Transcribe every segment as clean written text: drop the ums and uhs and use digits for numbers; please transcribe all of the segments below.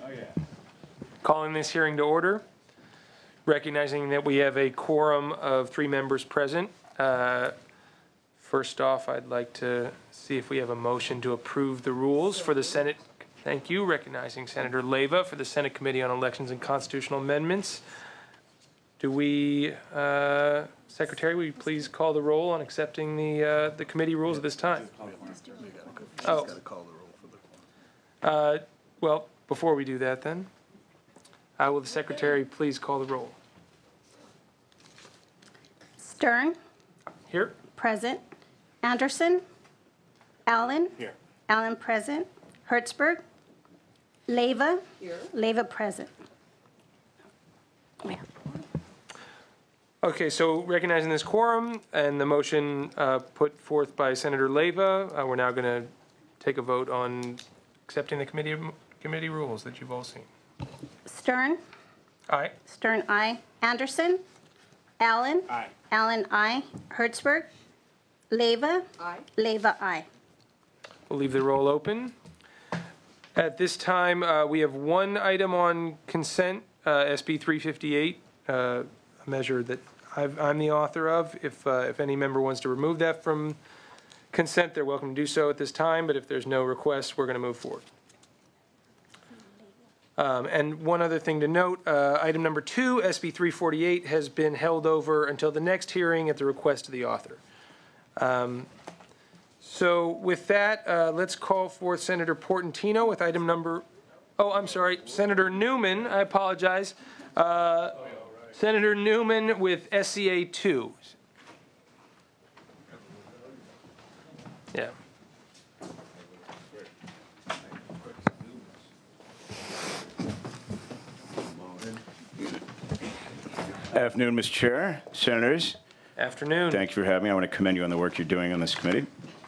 Calling this hearing to order, recognizing that we have a quorum of 3 members present. First off, I'd like to see if we have a motion to approve the rules for the Senate. Thank you. Recognizing Senator Leyva for the Senate Committee on Elections and Constitutional Amendments. Do we, Secretary, will you please call the roll on accepting the committee rules at this time? Oh. Well, before we do that then, will the Secretary please call the roll? Stern. Here. Present. Anderson. Allen. Here. Allen present. Hertzberg. Leyva. Here. Leyva present. Yeah. Okay, so recognizing this quorum and the motion put forth by Senator Leyva, we're now going to take a vote on accepting the committee rules that you've all seen. Stern. Aye. Stern, aye. Anderson. Allen. Aye. Allen, aye. Hertzberg. Leyva. Aye. Leyva, aye. We'll leave the roll open. At this time, we have one item on consent, SB 358, a measure that I'm the author of. If any member wants to remove that from consent, they're welcome to do so at this time, but if there's no request, we're going to move forward. And one other thing to note, item number 2, SB 348, has been held over until the next hearing at the request of the author. So with that, let's call forth Senator Portantino with item number, I'm sorry, Senator Newman, I apologize. Senator Newman with SCA 2. Yeah. Afternoon, Mr. Chair, Senators. Afternoon. Thank you for having me. I want to commend you on the work you're doing on this committee.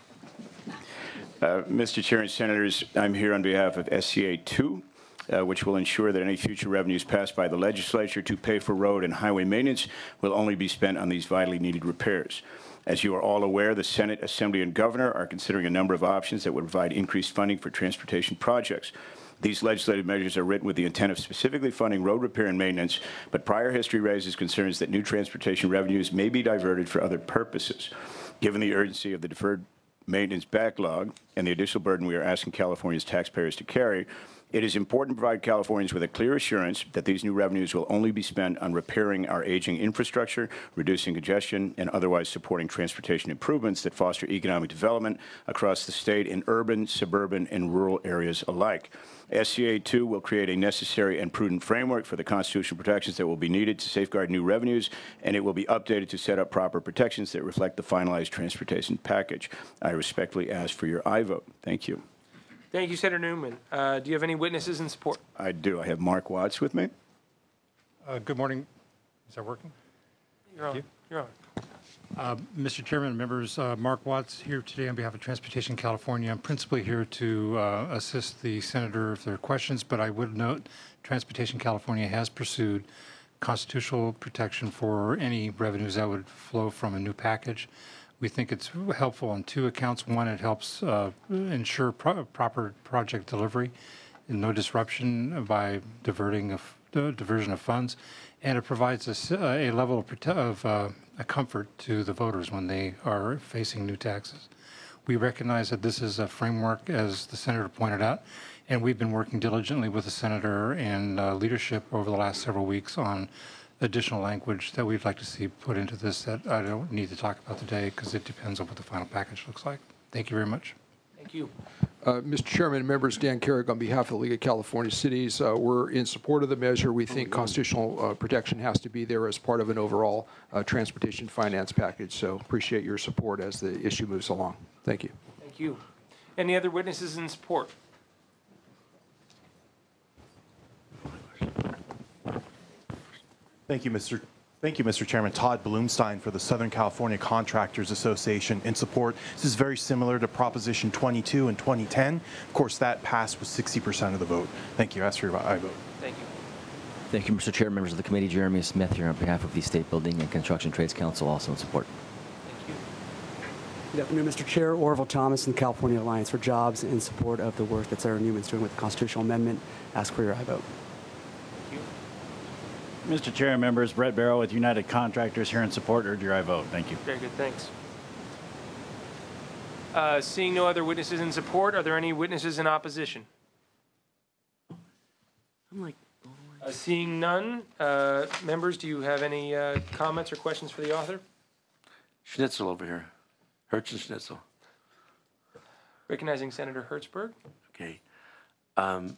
Mr. Chair and Senators, I'm here on behalf of SCA 2, which will ensure that any future revenues passed by the legislature to pay for road and highway maintenance will only be spent on these vitally needed repairs. As you are all aware, the Senate, Assembly, and Governor are considering a number of options that would provide increased funding for transportation projects. These legislative measures are written with the intent of specifically funding road repair and maintenance, but prior history raises concerns that new transportation revenues may be diverted for other purposes. Given the urgency of the deferred maintenance backlog and the additional burden we are asking California's taxpayers to carry, it is important to provide Californians with a clear assurance that these new revenues will only be spent on repairing our aging infrastructure, reducing congestion, and otherwise supporting transportation improvements that foster economic development across the state in urban, suburban, and rural areas alike. SCA 2 will create a necessary and prudent framework for the constitutional protections that will be needed to safeguard new revenues, and it will be updated to set up proper protections that reflect the finalized transportation package. I respectfully ask for your aye vote. Thank you. Thank you, Senator Newman. Do you have any witnesses in support? I do. I have Mark Watts with me. Good morning. Is that working? You're on. You're on. Mr. Chairman, members, Mark Watts here today on behalf of Transportation California. I'm principally here to assist the senator if there are questions, but I would note Transportation California has pursued constitutional protection for any revenues that would flow from a new package. We think it's helpful on 2 accounts. One, it helps ensure proper project delivery and no disruption by diversion of funds, and it provides a level of a comfort to the voters when they are facing new taxes. We recognize that this is a framework, as the senator pointed out, and we've been working diligently with the senator and leadership over the last several weeks on additional language that we'd like to see put into this that I don't need to talk about today because it depends on what the final package looks like. Thank you very much. Thank you. Mr. Chairman and members, Dan Carrick on behalf of the League of California Cities. We're in support of the measure. We think constitutional protection has to be there as part of an overall transportation finance package. So appreciate your support as the issue moves along. Thank you. Thank you. Any other witnesses in support? Thank you, Mr. Chairman. Todd Blumstein for the Southern California Contractors Association in support. This is very similar to Proposition 22 in 2010. Of course, that passed with 60% of the vote. Thank you. Ask for your aye vote. Thank you. Thank you, Mr. Chair, members of the committee. Jeremy Smith here on behalf of the State Building and Construction Trades Council, also in support. Thank you. Good afternoon, Mr. Chair. Orville Thomas and the California Alliance for Jobs in support of the work that Sarah Newman's doing with the constitutional amendment. Ask for your aye vote. Mr. Chair and members, Brett Barrow with United Contractors here in support. Urge your aye vote. Thank you. Very good, thanks. Seeing no other witnesses in support, are there any witnesses in opposition? Seeing none, members, do you have any comments or questions for the author? Schnitzel over here. Hertz and Schnitzel. Recognizing Senator Hertzberg. Okay. The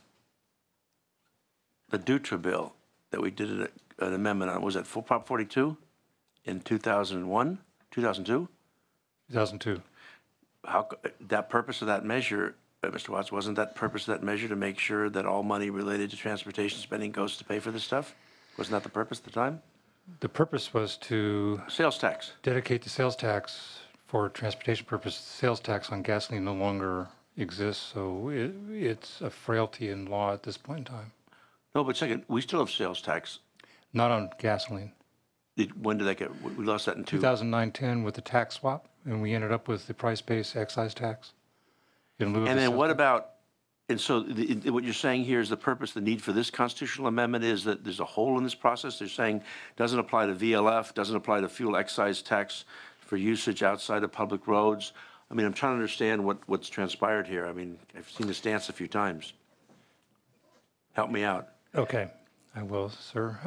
Dutra bill that we did an amendment on, was that Prop 42 in 2001, 2002? 2002. That purpose of that measure, Mr. Watts, wasn't that purpose of that measure to make sure that all money related to transportation spending goes to pay for this stuff? Wasn't that the purpose at the time? The purpose was to Sales tax. dedicate the sales tax for transportation purposes. Sales tax on gasoline no longer exists, so it's a frailty in law at this point in time. No, but second, we still have sales tax. Not on gasoline. When did that get, we lost that in 2009-10 with the tax swap, and we ended up with the price-based excise tax. In lieu of And the then sales what tax. about, and so what you're saying here is the purpose, the need for this constitutional amendment is that there's a hole in this process. They're saying doesn't apply to VLF, doesn't apply to fuel excise tax for usage outside of public roads. I mean, I'm trying to understand what's transpired here. I mean, I've seen this dance a few times. Help me out. Okay, I will, sir.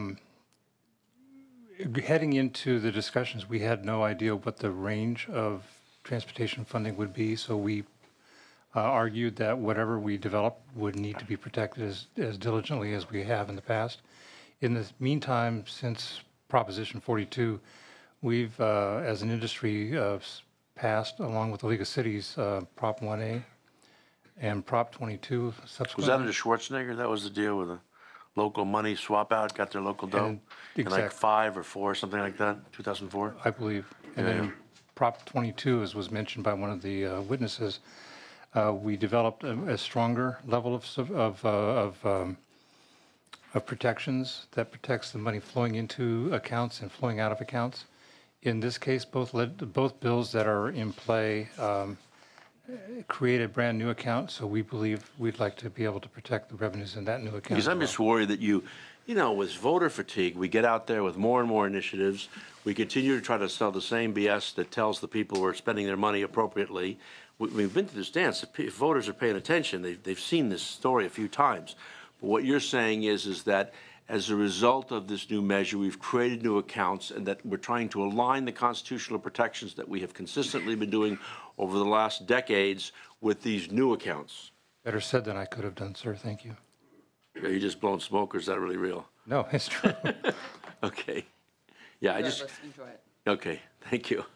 Heading into the discussions, we had no idea what the range of transportation funding would be, so we argued that whatever we develop would need to be protected as diligently as we have in the past. In the meantime, since Proposition 42, we've, as an industry, passed, along with the League of Cities, Prop 1A and Prop 22 subsequently. Was that under Schwarzenegger? That was the deal with the local money swap out, got their local dough? And- In like exact- 5 or 4, something like that, 2004? I believe. And then Prop 22, as was mentioned by one of the witnesses, we developed a stronger level of protections that protects the money flowing into accounts and flowing out of accounts. In this case, both bills that are in play create a brand new account, so we believe we'd like to be able to protect the revenues in that new account. Because I'm as just well. worried that you know, with voter fatigue, we get out there with more and more initiatives. We continue to try to sell the same BS that tells the people we're spending their money appropriately. We've been through this dance. If voters are paying attention, they've seen this story a few times. But what you're saying is that as a result of this new measure, we've created new accounts and that we're trying to align the constitutional protections that we have consistently been doing over the last decades with these new accounts. Better said than I could have done, sir. Thank you. Are you just blowing smoke, or is that really real? No, it's true. Okay. Yeah, I just. Enjoy it. Okay, thank you.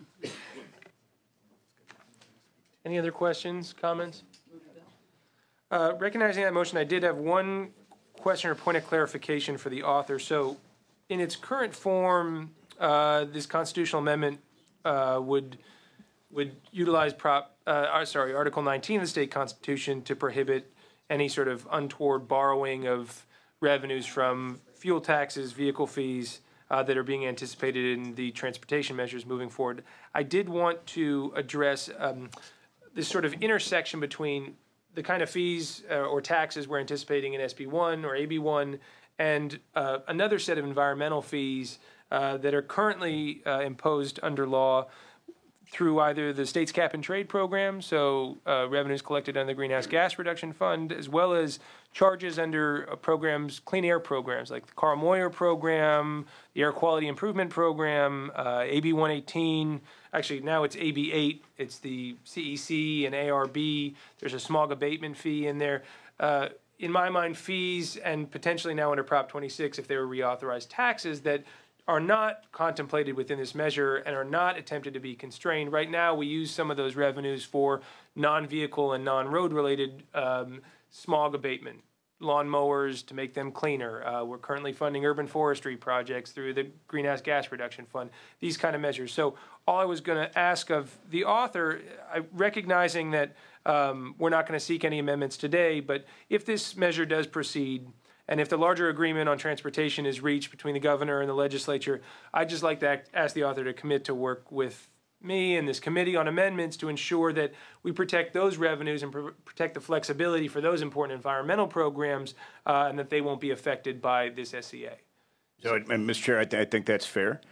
Any other questions, comments? Recognizing that motion, I did have one question or point of clarification for the author. So in its current form, this constitutional amendment would utilize Article 19 of the state constitution to prohibit any sort of untoward borrowing of revenues from fuel taxes, vehicle fees that are being anticipated in the transportation measures moving forward. I did want to address this sort of intersection between the kind of fees or taxes we're anticipating in SB1 or AB1 and another set of environmental fees that are currently imposed under law through either the state's cap and trade program, so revenues collected under the Greenhouse Gas Reduction Fund, as well as charges under programs, clean air programs, like the Carl Moyer program, the Air Quality Improvement Program, AB 118. Actually, now it's AB 8. It's the CEC and ARB. There's a smog abatement fee in there. In my mind, fees and potentially now under Prop 26, if they were reauthorized taxes that are not contemplated within this measure and are not attempted to be constrained. Right now, we use some of those revenues for non-vehicle and non-road related smog abatement, lawn mowers to make them cleaner. We're currently funding urban forestry projects through the Greenhouse Gas Reduction Fund, these kind of measures. So all I was going to ask of the author, recognizing that we're not going to seek any amendments today, but if this measure does proceed, and if the larger agreement on transportation is reached between the governor and the legislature, I'd just like to ask the author to commit to work with me and this committee on amendments to ensure that we protect those revenues and protect the flexibility for those important environmental programs, and that they won't be affected by this SEA. So, and Mr. Chair, I think that's fair.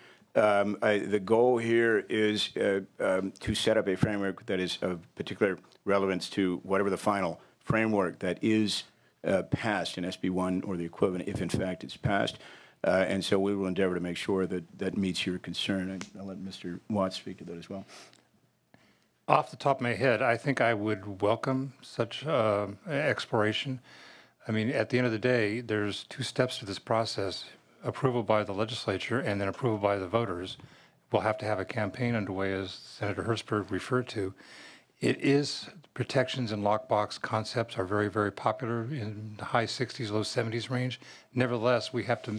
The goal here is to set up a framework that is of particular relevance to whatever the final framework that is passed in SB 1 or the equivalent, if in fact it's passed. And so we will endeavor to make sure that that meets your concern. I'll let Mr. Watts speak to that as well. Off the top of my head, I think I would welcome such exploration. I mean, at the end of the day, there's two steps to this process: approval by the legislature and then approval by the voters. We'll have to have a campaign underway, as Senator Hertzberg referred to. It is, protections and lockbox concepts are very, very popular in the high 60s, low 70s range. Nevertheless, we have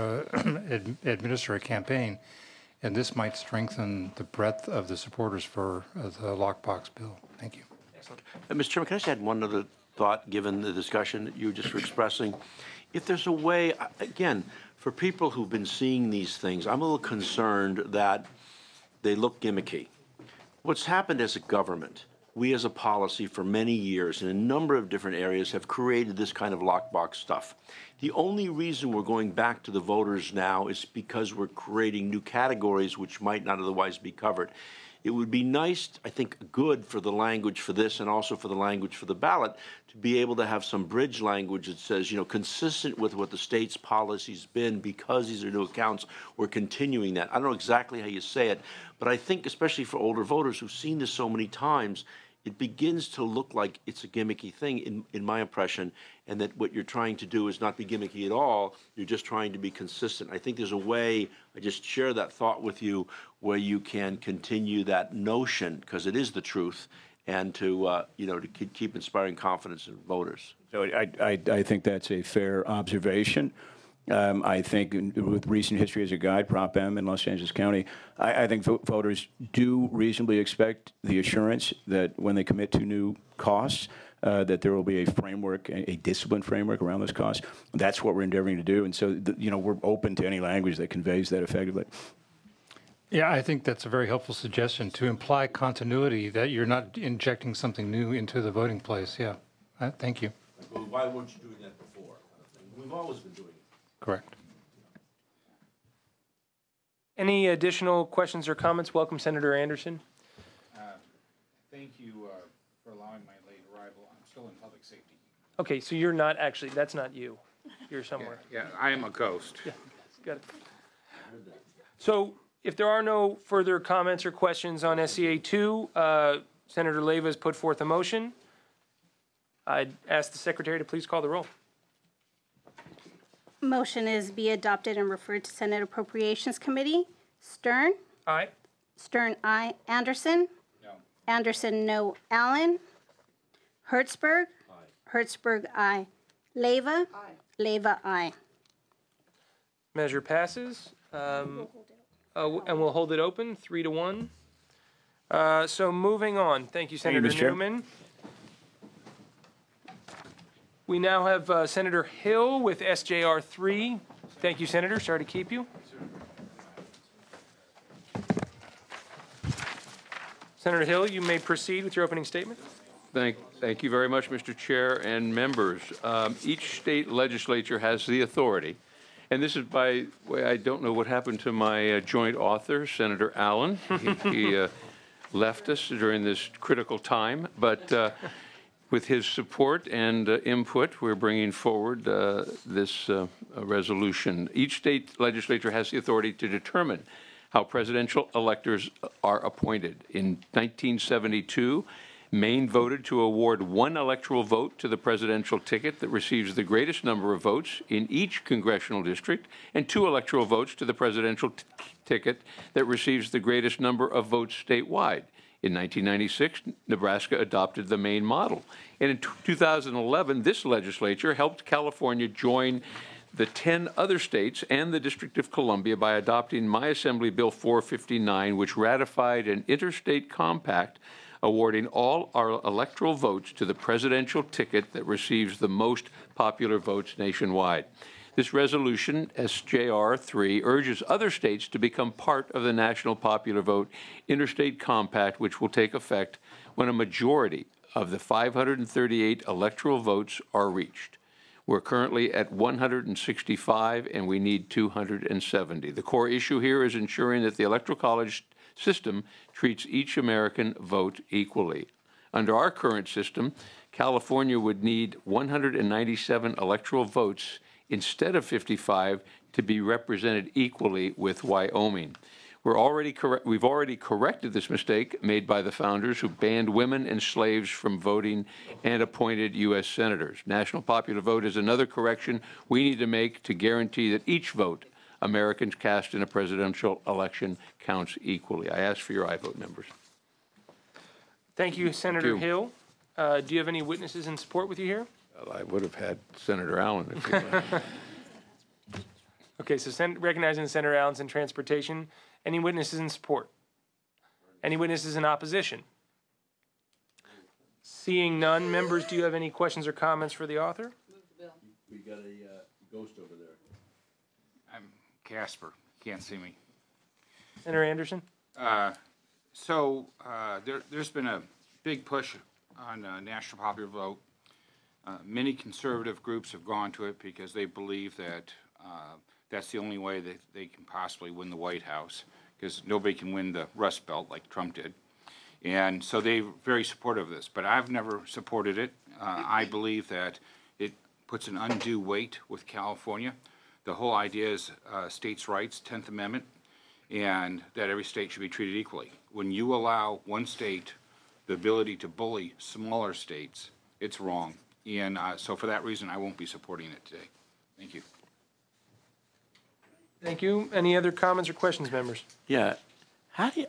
to administer a campaign, and this might strengthen the breadth of the supporters for the lockbox bill. Thank you. Excellent. Mr. Chairman, can I just add one other thought, given the discussion that you just were expressing? If there's a way, again, for people who've been seeing these things, I'm a little concerned that they look gimmicky. What's happened as a government, we as a policy for many years in a number of different areas have created this kind of lockbox stuff. The only reason we're going back to the voters now is because we're creating new categories which might not otherwise be covered. It would be nice, I think, good for the language for this and also for the language for the ballot to be able to have some bridge language that says, you know, consistent with what the state's policy's been, because these are new accounts, we're continuing that. I don't know exactly how you say it, but I think especially for older voters who've seen this so many times, it begins to look like it's a gimmicky thing, in my impression, and that what you're trying to do is not be gimmicky at all. You're just trying to be consistent. I think there's a way, I just share that thought with you, where you can continue that notion, because it is the truth, and to, you know, to keep inspiring confidence in voters. So I think that's a fair observation. I think with recent history as a guide, Prop M in Los Angeles County, I think voters do reasonably expect the assurance that when they commit to new costs, that there will be a framework, a disciplined framework around those costs. That's what we're endeavoring to do. And so, you know, we're open to any language that conveys that effectively. Yeah, I think that's a very helpful suggestion, to imply continuity, that you're not injecting something new into the voting place. Yeah, thank you. Well, why weren't you doing that before? We've always been doing it. Correct. Any additional questions or comments? Welcome, Senator Anderson. Thank you for allowing my late arrival. I'm still in public safety. Okay, so you're not actually, that's not you. You're somewhere. Yeah, I am a ghost. Yeah, got it. So if there are no further comments or questions on SCA 2, Senator Leyva has put forth a motion. I'd ask the secretary to please call the roll. Motion is be adopted and referred to Senate Appropriations Committee. Stern? Aye. Stern, aye. Anderson? No. Anderson, no. Allen? Hertzberg? Aye. Hertzberg, aye. Leyva? Aye. Leyva, aye. Measure passes. And we'll hold it open, 3-1. So moving on. Thank you, Senator Mr. Chair. Newman. We now have Senator Hill with SJR 3. Thank you, Senator. Sorry to keep you. Senator Hill, you may proceed with your opening statement. Thank you very much, Mr. Chair and members. Each state legislature has the authority, and this is by way, I don't know what happened to my joint author, Senator Allen. He left us during this critical time, but with his support and input, we're bringing forward this resolution. Each state legislature has the authority to determine how presidential electors are appointed. In 1972, Maine voted to award one electoral vote to the presidential ticket that receives the greatest number of votes in each congressional district, and two electoral votes to the presidential ticket that receives the greatest number of votes statewide. In 1996, Nebraska adopted the Maine model. And in 2011, this legislature helped California join the 10 other states and the District of Columbia by adopting My Assembly Bill 459, which ratified an interstate compact awarding all our electoral votes to the presidential ticket that receives the most popular votes nationwide. This resolution, SJR 3, urges other states to become part of the National Popular Vote Interstate Compact, which will take effect when a majority of the 538 electoral votes are reached. We're currently at 165, and we need 270. The core issue here is ensuring that the Electoral College system treats each American vote equally. Under our current system, California would need 197 electoral votes instead of 55 to be represented equally with Wyoming. We've already corrected this mistake made by the founders who banned women and slaves from voting and appointed U.S. senators. National popular vote is another correction we need to make to guarantee that each vote Americans cast in a presidential election counts equally. I ask for your aye vote, members. Thank you, Senator you. Hill. Do you have any witnesses in support with you here? Well, I would have had Senator Allen if you Okay, so recognizing Senator Allen's in transportation. Any witnesses in support? Any witnesses in opposition? Seeing none, members, do you have any questions or comments for the author? We got a ghost over there. I'm Casper. Can't see me. Senator Anderson? There's been a big push on national popular vote. Many conservative groups have gone to it because they believe that that's the only way that they can possibly win the White House, because nobody can win the Rust Belt like Trump did. And so they're very supportive of this, but I've never supported it. I believe that it puts an undue weight with California. The whole idea is states' rights, 10th Amendment, and that every state should be treated equally. When you allow one state the ability to bully smaller states, it's wrong. And so for that reason, I won't be supporting it today. Thank you. Thank you. Any other comments or questions, members? Yeah. How do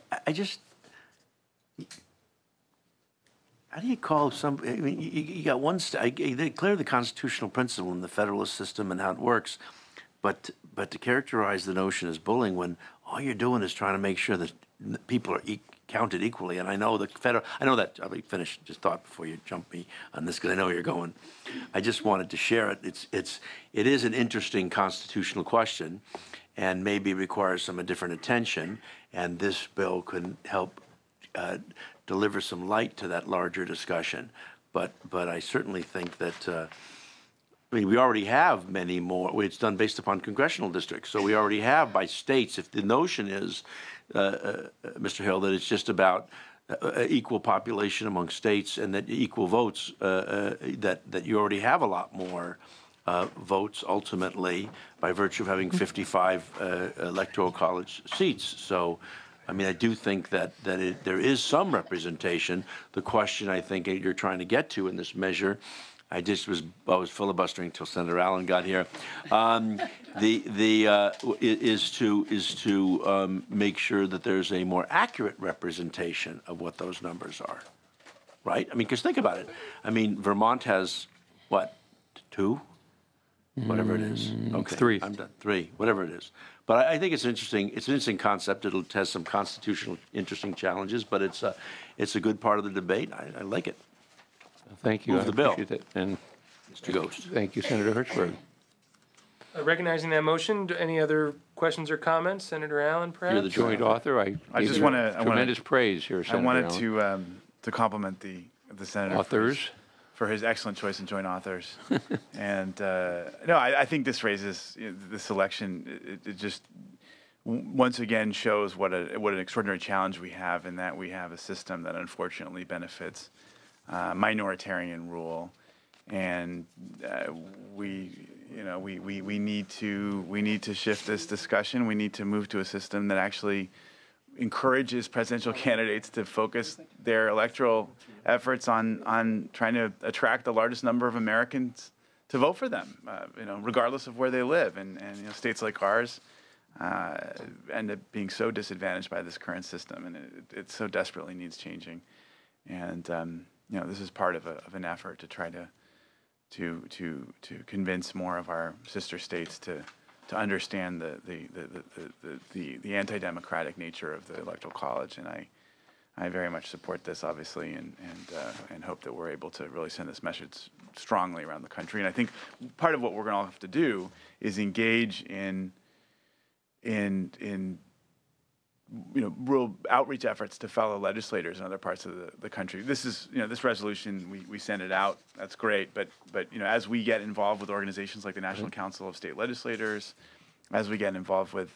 you call some, I mean, you got one, they declare the constitutional principle in the Federalist system and how it works, but to characterize the notion as bullying when all you're doing is trying to make sure that people are counted equally. And I know that, I'll be finished, just thought before you jump me on this, because I know where you're going. I just wanted to share it. It is an interesting constitutional question, and maybe requires some different attention, and this bill could help deliver some light to that larger discussion. But I certainly think that, we already have many more. It's done based upon congressional districts, so we already have by states. If the notion is, Mr. Hill, that it's just about equal population among states and that equal votes, that you already have a lot more votes ultimately by virtue of having 55 electoral college seats. So, I mean, I do think that there is some representation. The question I think you're trying to get to in this measure, I was filibustering until Senator Allen got here. Is to make sure that there's a more accurate representation of what those numbers are, right? I mean, because think about it. I mean, Vermont has what, 2? Whatever it is. Okay, 3. I'm done. 3, whatever it is. But I think it's interesting. It's an interesting concept. It has some constitutional interesting challenges, but it's a good part of the debate. I like it. Thank you. Move the bill. I appreciate it. And Mr. Ghost. thank you, Senator Hertzberg. Recognizing that motion, any other questions or comments? Senator Allen, perhaps? You're the Joint author, I just give you wanna- tremendous praise here, I Senator wanted Allen. to compliment the senator Authors. for his excellent choice in joint authors. And no, I think this raises this election. It just once again shows what an extraordinary challenge we have in that we have a system that unfortunately benefits minoritarian rule, and we need to shift this discussion. We need to move to a system that actually encourages presidential candidates to focus their electoral efforts on trying to attract the largest number of Americans to vote for them, regardless of where they live. And states like ours end up being so disadvantaged by this current system, and it so desperately needs changing. And this is part of an effort to try to convince more of our sister states to understand the anti-democratic nature of the Electoral College. And I very much support this, obviously, and hope that we're able to really send this message strongly around the country. And I think part of what we're going to have to do is engage in real outreach efforts to fellow legislators in other parts of the country. This is, this resolution, we send it out. That's great. But as we get involved with organizations like the National Council of State Legislators, as we get involved with,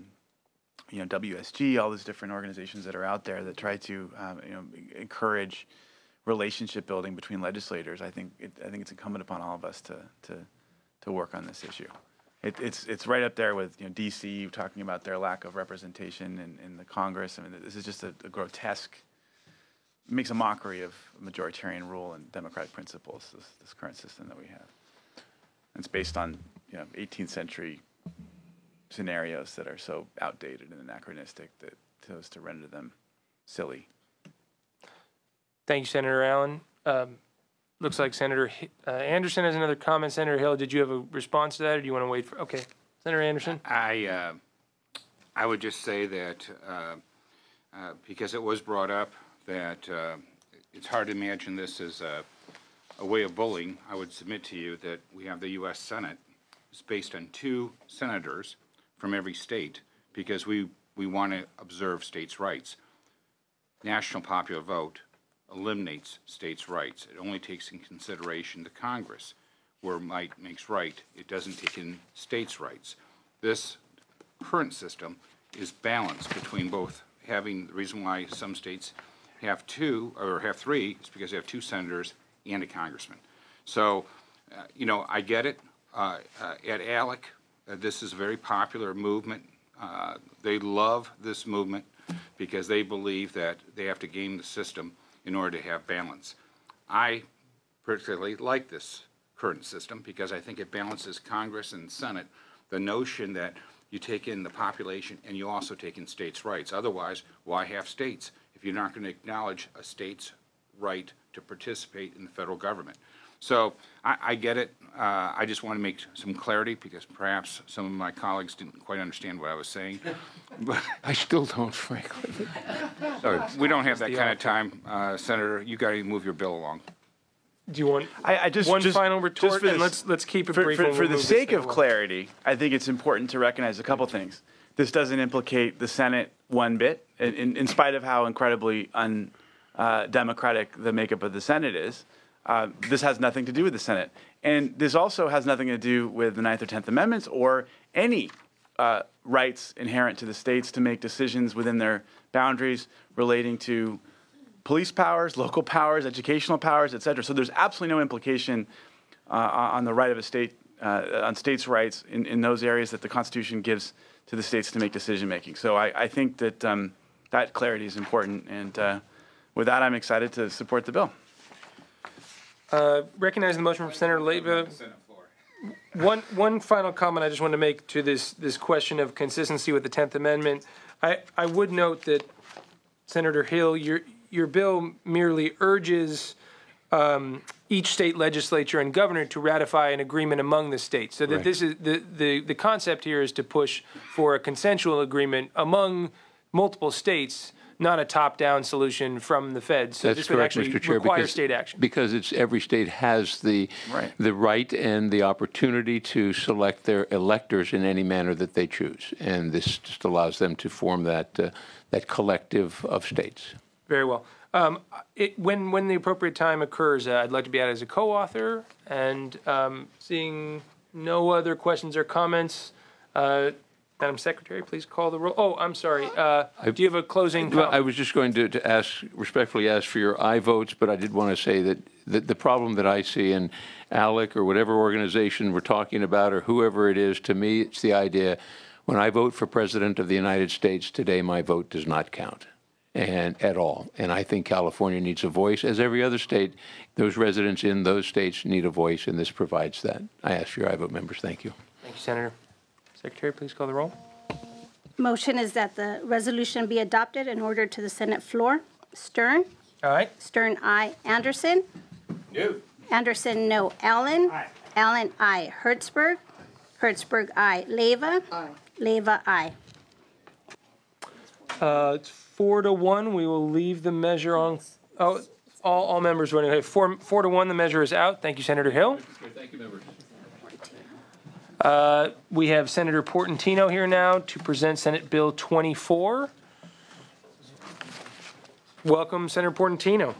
WSG, all these different organizations that are out there that try to, encourage relationship building between legislators, I think it's incumbent upon all of us to work on this issue. It's right up there with DC talking about their lack of representation in the Congress. I mean, this is just a grotesque, makes a mockery of majoritarian rule and democratic principles. This current system that we have, it's based on 18th century scenarios that are so outdated and anachronistic that tends to render them silly. Thank you, Senator Allen. Looks like Senator Anderson has another comment. Senator Hill, did you have a response to that, or do you want to wait for? Okay, Senator Anderson. I would just say that because it was brought up that it's hard to imagine this as a way of bullying. I would submit to you that we have the U.S. Senate. It's based on 2 senators from every state because we want to observe states' rights. National popular vote eliminates states' rights. It only takes in consideration the Congress, where might makes right. It doesn't take in states' rights. This current system is balanced between both having, the reason why some states have 2 or have 3 is because they have 2 senators and a congressman. So, I get it. At ALEC, this is a very popular movement. They love this movement because they believe that they have to game the system in order to have balance. I particularly like this current system because I think it balances Congress and Senate. The notion that you take in the population and you also take in states' rights. Otherwise, why have states if you're not going to acknowledge a state's right to participate in the federal government? So I get it. I just want to make some clarity because perhaps some of my colleagues didn't quite understand what I was saying. But I still don't, frankly. sorry, we don't have that kind of time, Senator. You got to move your bill along. Do you want just one final retort? And this, let's keep it brief. For the sake of clarity, I think it's important to recognize a couple things. This doesn't implicate the Senate one bit, in spite of how incredibly undemocratic the makeup of the Senate is. This has nothing to do with the Senate. And this also has nothing to do with the 9th or 10th Amendments or any rights inherent to the states to make decisions within their boundaries relating to police powers, local powers, educational powers, et cetera. So there's absolutely no implication on the right of a state, on states' rights in those areas that the Constitution gives to the states to make decision making. So I think that that clarity is important. And with that, I'm excited to support the bill. Recognizing the motion from Senator Leyva. One final comment I just wanted to make to this question of consistency with the 10th Amendment. I would note that, Senator Hill, your bill merely urges each state legislature and governor to ratify an agreement among the states. So that right. This is the concept here is to push for a consensual agreement among multiple states, not a top-down solution from the feds. So That's this would correct, actually Mr. Chair, require state action. Because every state has the right and the opportunity to select their electors in any manner that they choose, and this just allows them to form that collective of states. Very well. When the appropriate time occurs, I'd like to be added as a co-author, and seeing no other questions or comments, Madam Secretary, please call the roll. Oh, I'm sorry. Do you have a closing comment? I was just going to respectfully ask for your aye votes, but I did want to say that the problem that I see in ALEC or whatever organization we're talking about or whoever it is, to me, it's the idea, when I vote for President of the United States today, my vote does not count at all. And I think California needs a voice. As every other state, those residents in those states need a voice, and this provides that. I ask your aye vote, members. Thank you. Thank you, Senator. Secretary, please call the roll. Motion is that the resolution be adopted and ordered to the Senate floor. Stern? Aye. Stern, aye. Anderson? No. Anderson, no. Allen? Aye. Allen, aye. Hertzberg? Hertzberg, aye. Leyva? Aye. Leyva, aye. It's 4-1, we will leave the measure on, oh, all members voting. Okay, 4-1, the measure is out. Thank you, Senator Hill. Thank you, members. We have Senator Portantino here now to present Senate Bill 24. Welcome, Senator Portantino.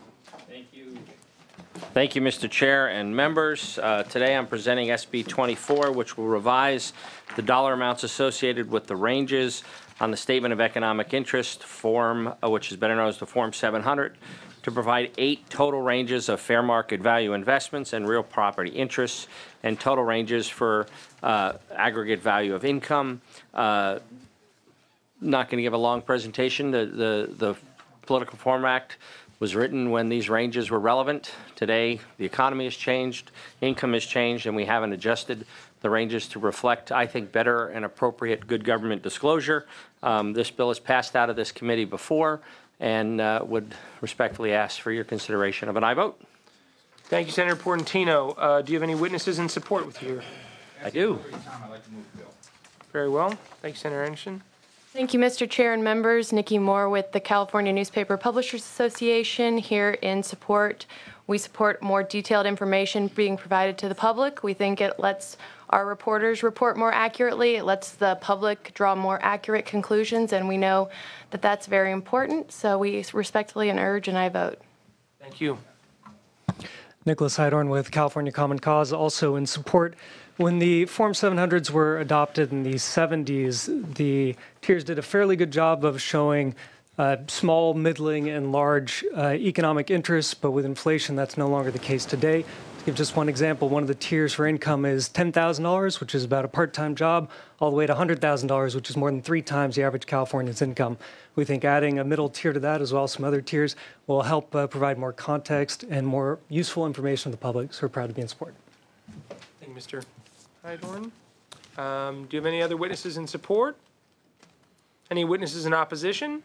Thank you, Mr. Chair and members. Today I'm presenting SB 24, which will revise the dollar amounts associated with the ranges on the Statement of Economic Interest form, which is better known as the Form 700, to provide 8 total ranges of fair market value investments and real property interests, and total ranges for aggregate value of income. Not going to give a long presentation. The Political Reform Act was written when these ranges were relevant. Today, the economy has changed, income has changed, and we haven't adjusted the ranges to reflect, I think, better and appropriate good government disclosure. This bill has passed out of this committee before, and would respectfully ask for your consideration of an aye vote. Thank you, Senator Portantino. Do you have any witnesses in support with you here? I do. Very well. Thank you, Senator Anderson. Thank you, Mr. Chair and members. Nikki Moore with the California Newspaper Publishers Association here in support. We support more detailed information being provided to the public. We think it lets our reporters report more accurately. It lets the public draw more accurate conclusions, and we know that that's very important. So we respectfully urge an aye vote. Thank you. Nicholas Heidorn with California Common Cause, also in support. When the Form 700s were adopted in the 70s, the tiers did a fairly good job of showing small, middling, and large economic interests, but with inflation, that's no longer the case today. To give just one example, one of the tiers for income is $10,000, which is about a part-time job, all the way to $100,000, which is more than 3 times the average Californian's income. We think adding a middle tier to that, as well as some other tiers, will help provide more context and more useful information to the public, so we're proud to be in support. Thank you, Mr. Heidorn. Do you have any other witnesses in support? Any witnesses in opposition?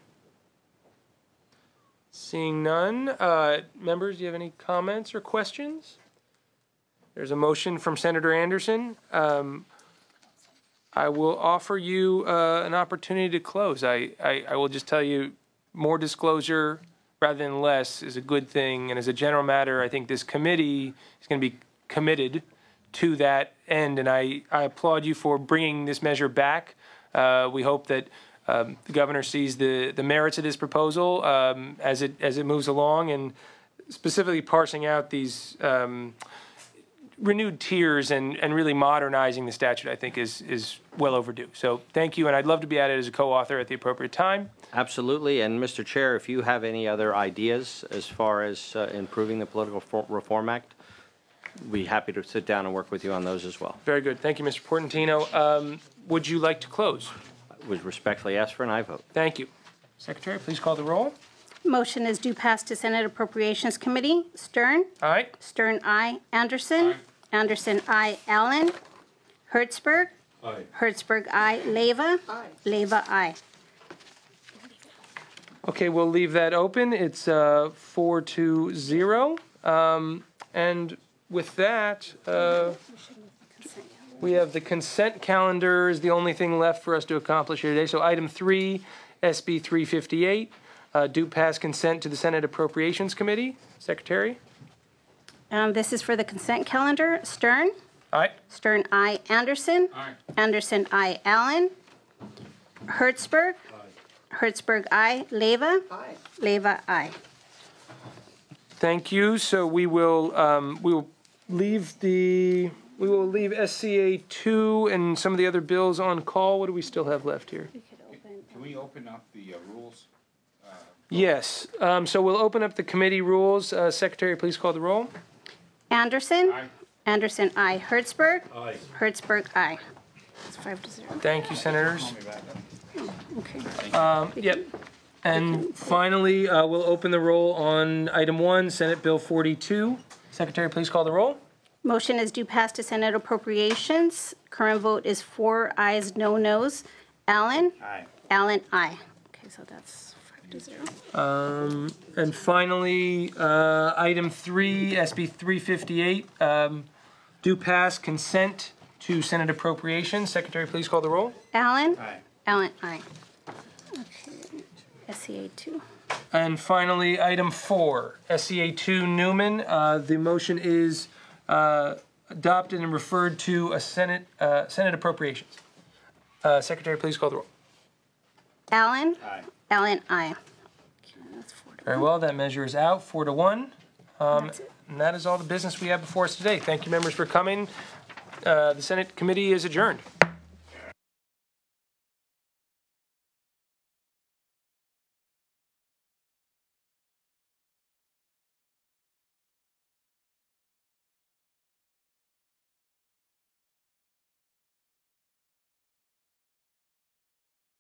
Seeing none. Members, do you have any comments or questions? There's a motion from Senator Anderson. I will offer you an opportunity to close. I will just tell you, more disclosure rather than less is a good thing. And as a general matter, I think this committee is going to be committed to that end. And I applaud you for bringing this measure back. We hope that the governor sees the merits of this proposal as it moves along, and specifically parsing out these renewed tiers and really modernizing the statute, I think is well overdue. So thank you, and I'd love to be added as a co-author at the appropriate time. Absolutely, and Mr. Chair, if you have any other ideas as far as improving the Political Reform Act, we'd be happy to sit down and work with you on those as well. Very good. Thank you, Mr. Portantino. Would you like to close? I would respectfully ask for an aye vote. Thank you. Secretary, please call the roll. Motion is due pass to Senate Appropriations Committee. Stern. Aye. Stern, aye. Anderson. Aye. Anderson, aye. Allen. Hertzberg. Aye. Hertzberg, aye. Leyva. Aye. Leyva, aye. Okay, we'll leave that open. It's 4-0. And with that, we have the consent calendar is the only thing left for us to accomplish here today. So item 3, SB 358, due pass consent to the Senate Appropriations Committee. Secretary? This is for the consent calendar. Stern. Aye. Stern, aye. Anderson. Aye. Anderson, aye. Allen. Hertzberg. Hertzberg, aye. Leyva. Aye. Leyva, aye. Thank you. So we will leave SCA 2 and some of the other bills on call. What do we still have left here? Can we open up the rules? Yes. So we'll open up the committee rules. Secretary, please call the roll. Anderson. Aye. Anderson, aye. Hertzberg. Aye. Hertzberg, aye. It's 5-0. Thank you, senators. Okay. Yep. And finally, we'll open the roll on item 1, Senate Bill 42. Secretary, please call the roll. Motion is due pass to Senate Appropriations. Current vote is 4 ayes, no nos. Allen. Aye. Allen, aye. Okay, so that's 5-0. And finally, item 3, SB 358, due pass consent to Senate Appropriations. Secretary, please call the roll. Allen. Aye. Allen, aye. SCA 2. And finally, item 4, SCA 2 Newman. The motion is adopted and referred to a Senate appropriations. Secretary, please call the roll. Allen? Aye. Allen, aye. Okay, that's 4 to 1. Very well, that measure is out, 4-1. That's it. And that is all the business we have before us today. Thank you, members, for coming. The Senate committee is adjourned.